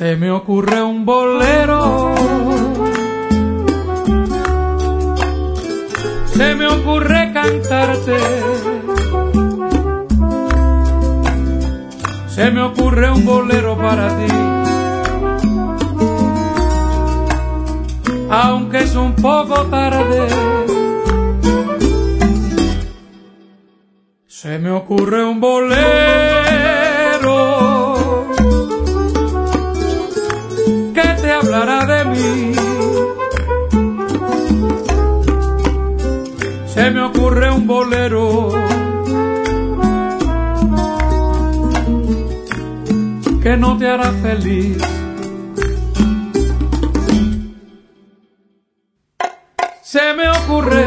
Se me ocurre un bolero, se me ocurre cantarte, se me ocurre un bolero para ti, aunque es un poco tarde. Se me ocurre un bolero que te hablará de mí. Se me ocurre un bolero que no te hará feliz. Se me ocurre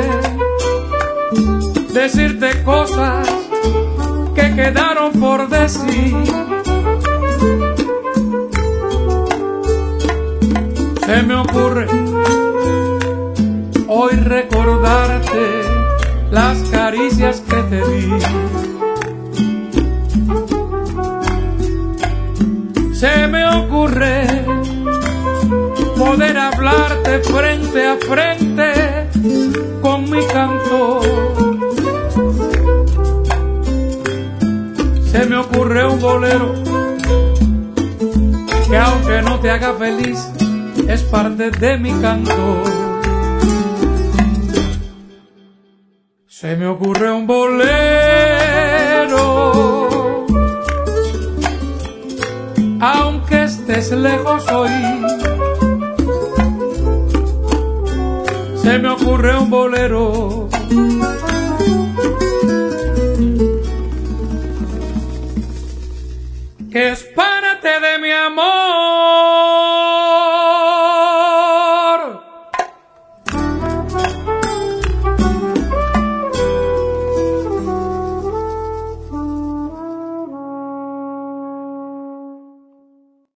decirte cosas que quedaron por decir. Se me ocurre hoy recordarte las caricias que te di. Se me ocurre poder hablarte frente a frente con mi canto. Se me ocurre un bolero que aunque no te haga feliz es parte de mi canto. Se me ocurre un bolero aunque estés lejos hoy. Se me ocurre un bolero que es parte de mi amor.